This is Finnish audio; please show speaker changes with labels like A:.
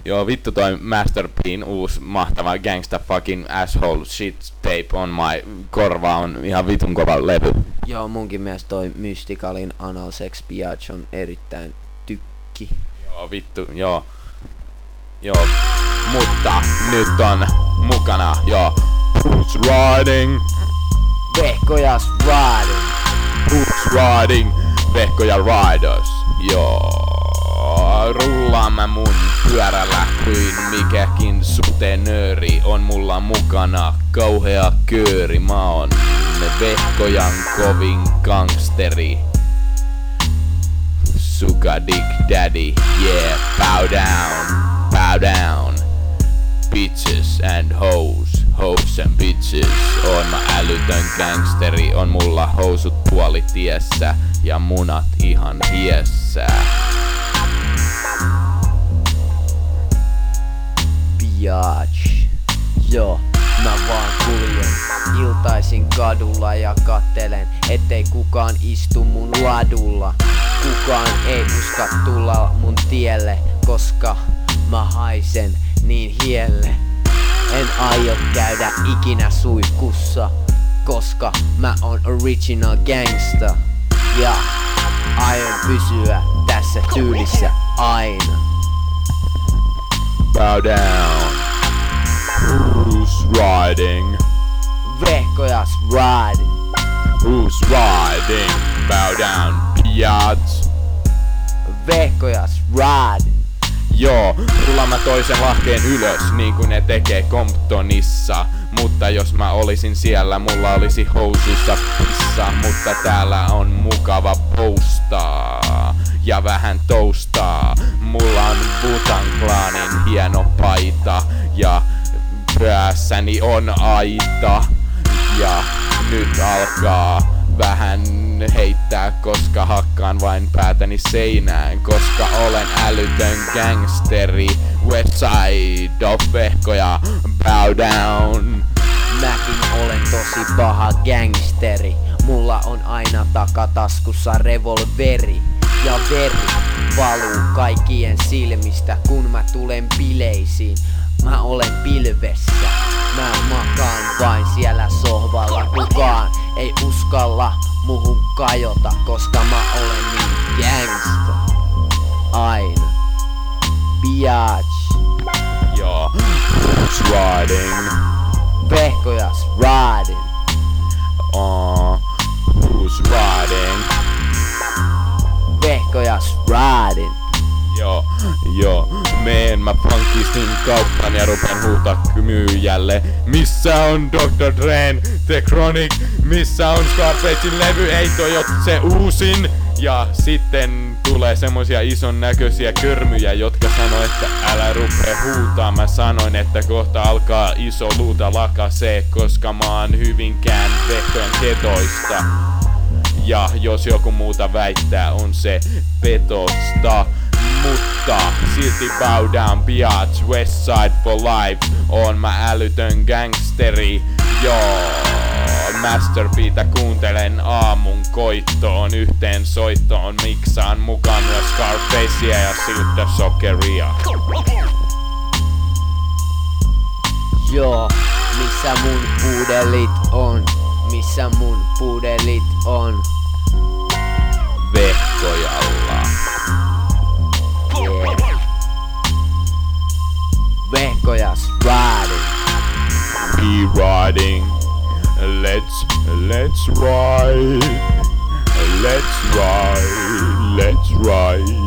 A: Joo, vittu toi Master Pin uusi mahtava Gangsta Fucking Asshole Shit Tape on my korva on ihan vitun kova levy.
B: Joo, munkin mielestä toi Mysticalin Anal Sex Biatch on erittäin tykki.
A: Joo, vittu, joo. Joo, mutta nyt on mukana, joo. Who's riding?
B: Vehkojas riding.
A: Who's riding? Vehkoja riders, joo. Rullaan mä mun pyörällä kuin mikäkin sutenööri. On mulla mukana kauhea kööri. Mä oon Vehkojan kovin gangsteri. Suka dick daddy, yeah, bow down, bitches and hoes, hoes and bitches. Oon mä älytön gangsteri, on mulla housut puolitiessä ja munat ihan hiessä.
B: Biatch, joo, mä vaan kuljen iltaisin kadulla ja kattelen, ettei kukaan istu mun ladulla. Kukaan ei uska tulla mun tielle, koska mä haisen niin hielle. En aio käydä ikinä suihkussa, koska mä oon original gangsta. Ja aion pysyä tässä tyylissä aina.
A: Bow down. Who's riding?
B: Vehkojas riding.
A: Who's riding? Bow down, biatch.
B: Vehkojas riding.
A: Joo, rullaan mä toisen lahkeen ylös, niin kuin ne tekee Comptonissa. Mutta jos mä olisin siellä, mulla olisi housuissa pissa. Mutta täällä on mukava postaa ja vähän toastaa. Mulla on Wu-Tang Clanin hieno paita ja päässäni on aita. Ja nyt alkaa vähän heittää, koska hakkaan vain päätäni seinään. Koska olen älytön gangsteri, Westside of Vehkoja, bow down.
B: Mäkin olen tosi paha gangsteri. Mulla on aina takataskussa revolveri. Ja veri valuu kaikkien silmistä, kun mä tulen bileisiin. Mä olen pilvessä. Mä makaan vain siellä sohvalla. Kukaan ei uskalla muhun kajota, koska mä olen niin gangsta. Aina. Biatch.
A: Joo, who's riding?
B: Vehkojas riding.
A: Who's riding?
B: Vehkojas riding.
A: Joo, meen mä pankistin kauppaan ja rupen huutaa myyjälle. Missä on Dr. Dren The Chronic? Missä on Scarfacein levy? Ei toi oo se uusin. Ja sitten tulee semmosia ison näköisiä körmyjä, jotka sanoo, että älä rupee huutaa. Mä sanoin, että kohta alkaa iso luuta lakasee, koska mä oon Hyvinkään Vehkojen ketoista. Ja jos joku muuta väittää, on se petosta. Mutta silti bow down, biatch, Westside for life. Oon mä älytön gangsteri, joo. Master P:tä kuuntelen aamun koittoon, yhteen soittoon miksaan mukaan myös Scarfacea ja Silktä Sokeria.
B: Joo, missä mun pudelit on? Missä mun pudelit on?
A: Vehkojalla.
B: Yeah. Vehkojas riding.
A: We riding. Let's ride. Let's ride.